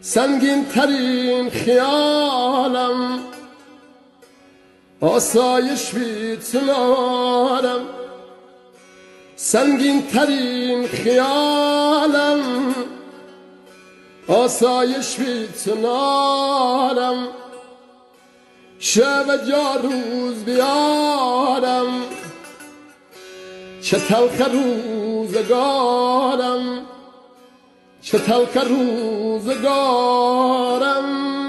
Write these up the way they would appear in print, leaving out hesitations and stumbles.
سنگین ترین خیالم آسایش بی تو ندارم. سنگین ترین خیالم آسایش بی تو ندارم. شب جا روز بیارم چه تلخ روزگارم، چه تلخ روزگارم.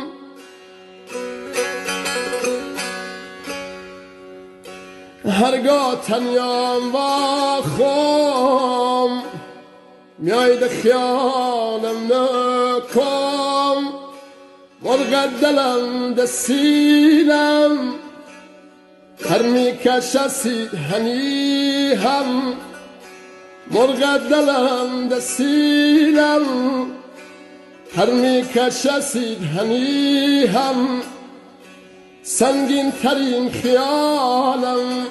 هرگاه تنیام و خام میای ده خیالم نکن. مرغ دلم ده سینم هر میکشه سید هنی هم. مرغ دلم ده سینم هر میکشه سید هنی هم. سنگین ترین خیالم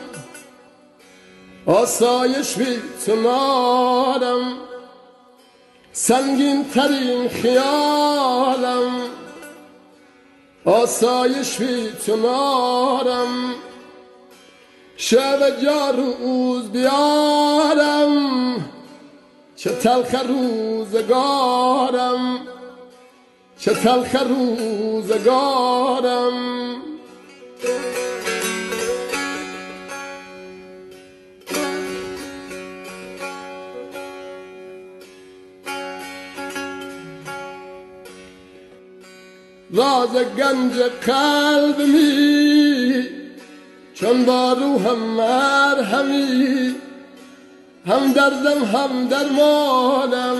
آسایش بی تو ندارم. سنگین ترین خیالم آسایش بی تو ندارم. شب جا روز بیارم چه تلخ روزگارم، چه تلخ روزگارم. راز گنج قلبمی چون با روحم مرهمی. هم دردم هم درمانم،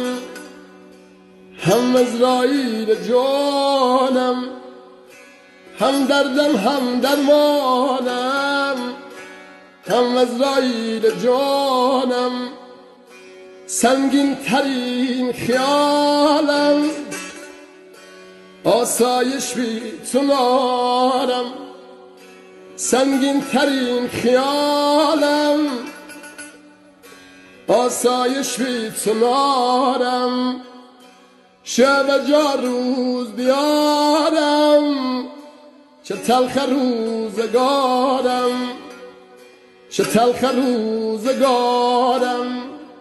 هم عزراییل جانم. هم دردم هم درمانم، هم عزراییل جانم. سنگین ترین خیالم آسایش بی تو ندارم. سنگین ترین خیالم آسایش بی تو ندارم. شب جا روز بیارم چه تلخ روزگارم، چه تلخ روزگارم.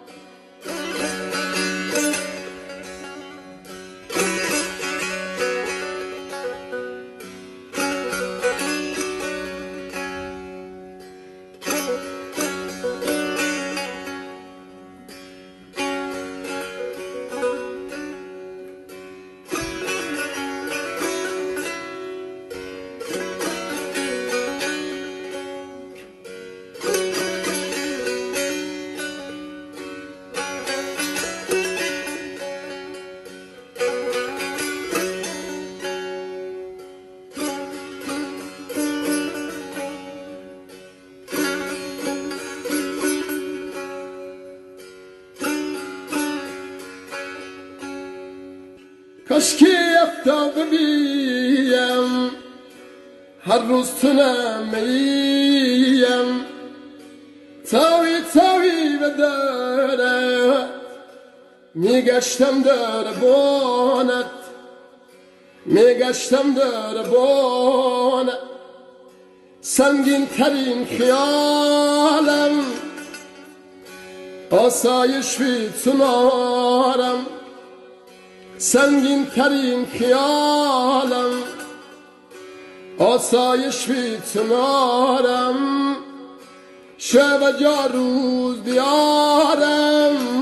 کاشکی افتاب بیم هر روز تونم میم. تاوی تاوی به دارت میگشتم در بانت، میگشتم در بانت. سنگین ترین خیالم آسایش بی تو ندارم. سنگین ترین خیالم آسایش بی تو ندارم. شب جا روز بیارم